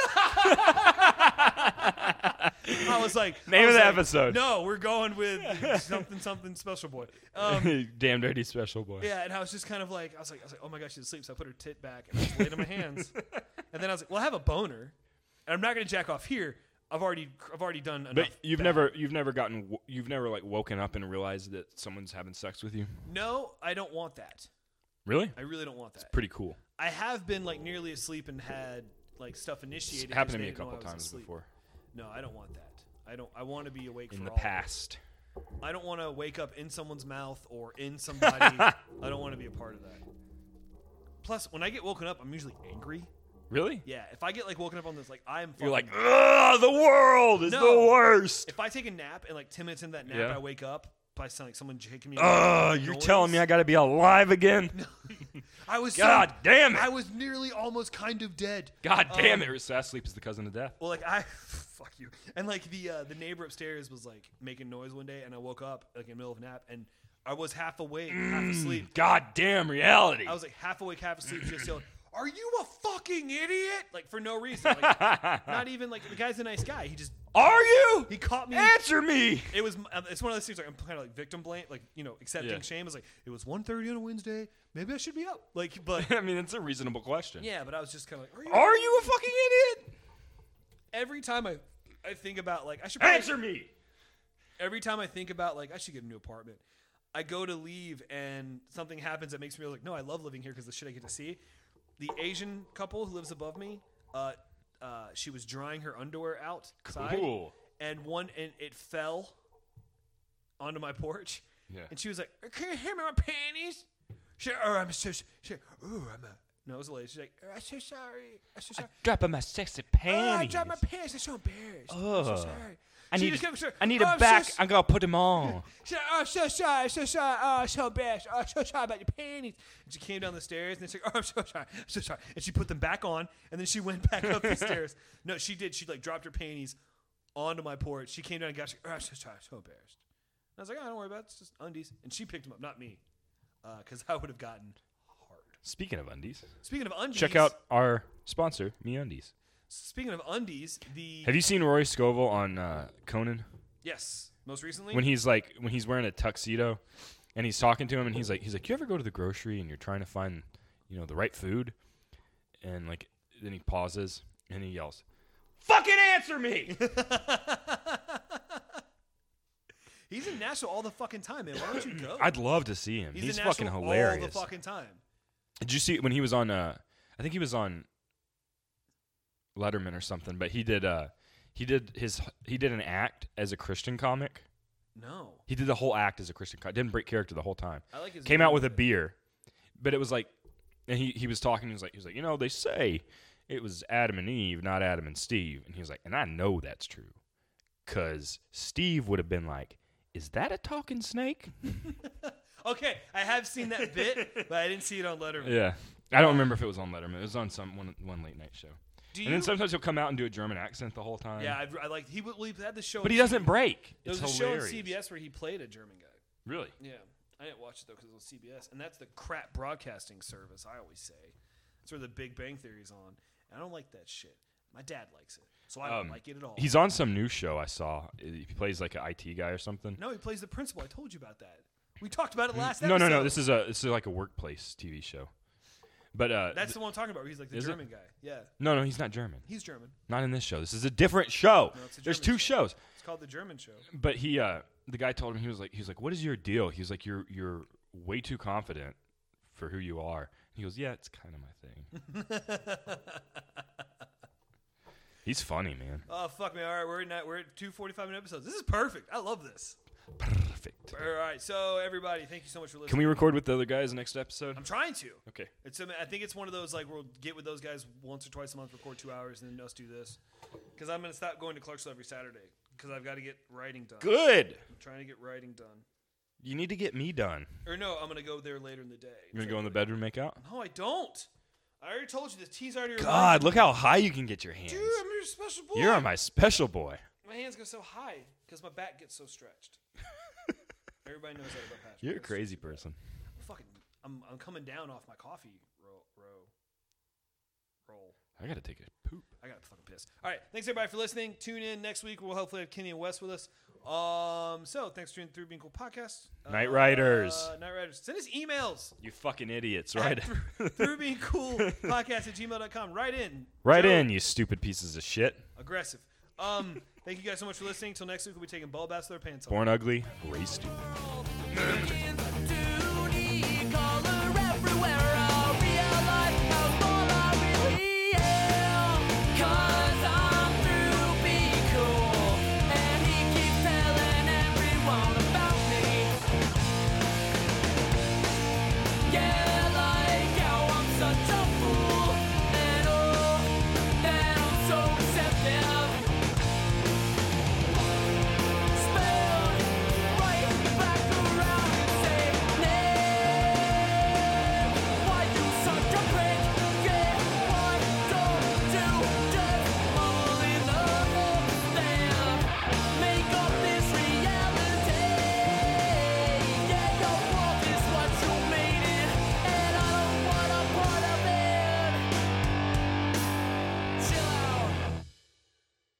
I was like, Name I of was the like, episode. No, we're going with something something special boy. Um, Damn dirty special boy. Yeah, and I was just kind of like, I was like, I was like, oh my gosh, she's asleep. So I put her tit back and I just laid on my hands. And then I was like, well, I have a boner, and I'm not going to jack off here. I've already, I've already done enough. But you've bad. never, you've never gotten, w- you've never like woken up and realized that someone's having sex with you. No, I don't want that. Really? I really don't want that. Pretty cool. I have been like nearly asleep and had like stuff initiated. It's happened to because me a they didn't know couple I was times asleep. before No, I don't want that. I don't. I want to be awake in for the all of it. past. I don't want to wake up in someone's mouth or in somebody. I don't want to be a part of that. Plus, when I get woken up, I'm usually angry. Really? Yeah, if I get like woken up on this, like I'm. Fucking, You're like, ugh, the world is No. the worst. if I take a nap and like ten minutes into that nap, Yeah. I wake up by sound like someone shaking me. Ugh, you're telling me I got to be alive again? I was. God so, damn it. I was nearly almost kind of dead. God damn Um, it. Fast sleep is the cousin of death. Well, like I, fuck you. And like the uh, the neighbor upstairs was like making noise one day, and I woke up like in the middle of a nap, and I was half awake, half asleep. God damn reality. I was like half awake, half asleep, just yelling, "Are you a fucking idiot?" Like for no reason. Like, not even like the guy's a nice guy. He just Are you? he caught me. Answer me. It was. um, It's one of those things like I'm kind of like victim blame, like you know, accepting Yeah. shame. It's like it was one thirty on a Wednesday. Maybe I should be up. Like, but I mean, it's a reasonable question. yeah, but I was just kind of like, "Are you?" Are you a fucking idiot? Every time I, I think about like I should probably, Answer me. every time I think about like I should get a new apartment, I go to leave and something happens that makes me like, no, I love living here because the shit I get to see. The Asian couple who lives above me, uh, uh, she was drying her underwear outside, Cool. and one and it fell onto my porch, Yeah. and she was like, "Can you hear me my panties?" She, oh, I'm so, she, ooh, I'm a. No, it was a lady. She's like, "I'm so sorry. I'm so sorry. Dropping my sexy Oh, I panties. dropped my pants. I'm so embarrassed. I'm so Ugh. sorry." I She need, just kept saying, I need "Oh, a I'm back. so I'm gonna put them on. She said, "Oh, so sorry, so sorry, oh, so bad, oh, so sorry about your panties." And she came down the stairs, and she's like, "Oh, I'm so sorry, I'm so sorry," and she put them back on, and then she went back up the stairs. No, she did. She like dropped her panties onto my porch. She came down and got, she, "Oh, I'm so sorry, so embarrassed." And I was like, "Oh, don't worry about it. It's just undies," and she picked them up, not me, because I would have gotten hard. Speaking of undies, Speaking of undies, check out our sponsor, MeUndies. Speaking of undies, the Have you seen Roy Scovel on uh, Conan? yes, most recently When he's like, when he's wearing a tuxedo, and he's talking to him, and he's like, he's like, you ever go to the grocery and you're trying to find, you know, the right food, and like, then he pauses and he yells, "Fucking answer me!" He's in Nashville all the fucking time, man. Why don't you go? I'd love to see him. He's, He's, in fucking Nashville hilarious. all the fucking time. Did you see when he was on? Uh, I think he was on Letterman or something. But he did. Uh, he did his. He did an act as a Christian comic. No, He did the whole act as a Christian comic. Didn't break character the whole time. I like his Came out name. with a beer, but it was like, and he he was talking. He was like, he was like, you know, they say it was Adam and Eve, not Adam and Steve. And he was like, and I know that's true, because Steve would have been like, is that a talking snake? Okay, I have seen that bit, but I didn't see it on Letterman. Yeah, I don't remember if it was on Letterman. It was on some one one late night show. Do and then you- sometimes he'll come out and do a German accent the whole time. Yeah, I, I like he, would- he had the show. But on he doesn't C B S. break. There was It's a show on hilarious. C B S where he played a German guy. Really? Yeah, I didn't watch it though because it was C B S, and that's the crap broadcasting service. I always say that's where the Big Bang Theory's on, and I don't like that shit. My dad likes it, so I don't Um, like it at all. He's on some new show I saw. He plays like an I T guy or something. no, he plays the principal. I told you about that. We talked about it last No, episode. no, no. This is a this is like a workplace T V show. But uh, That's th- the one I'm talking about. Where he's like the Is it? German guy. Yeah, no, no, he's not German. he's German. Not in this show. This is a different show. No, it's a There's German two show. shows. It's called the German Show. But he, uh, the guy told him he was like, he was like, "What is your deal?" He was like, "You're you're way too confident for who you are." He goes, "Yeah, it's kind of my thing." He's funny, man. Oh fuck me! All right, we're at we're at two forty-five minute episodes. This is perfect. I love this. Perfect. All right, so everybody, thank you so much for listening. Can we record with the other guys next episode? I'm trying to. Okay. It's a, I think it's one of those like we'll get with those guys once or twice a month, record two hours, and then us do this. Because I'm gonna stop going to Clarksville every Saturday because I've got to get writing done. Good. I'm trying to get writing done. You need to get me done. Or no, I'm gonna go there later in the day. You gonna go in the bedroom, make out? No, I don't. I already told you this. Tea's already. God, look how high you can get your hands. Dude, I'm your special boy. You're my special boy. My hands go so high because my back gets so stretched. Everybody knows that about Patrick. You're a That's- crazy person. Fucking, I'm I'm coming down off my coffee roll. roll. roll. I gotta take a poop. I got to fucking piss. All right, thanks everybody for listening. Tune in next week. We'll hopefully have Kenny and Wes with us. Um, so thanks for tuning through Being Cool Podcast. Night Uh, Riders. Uh, Night Riders. Send us emails. You fucking idiots. Right. At through being cool podcast at gmail dot com. Write in. Right Joe, in, you stupid pieces of shit. Aggressive. Um, thank you guys so much for listening. Till next week, we'll be taking ball baths with our pants on. Born ugly, raised stupid.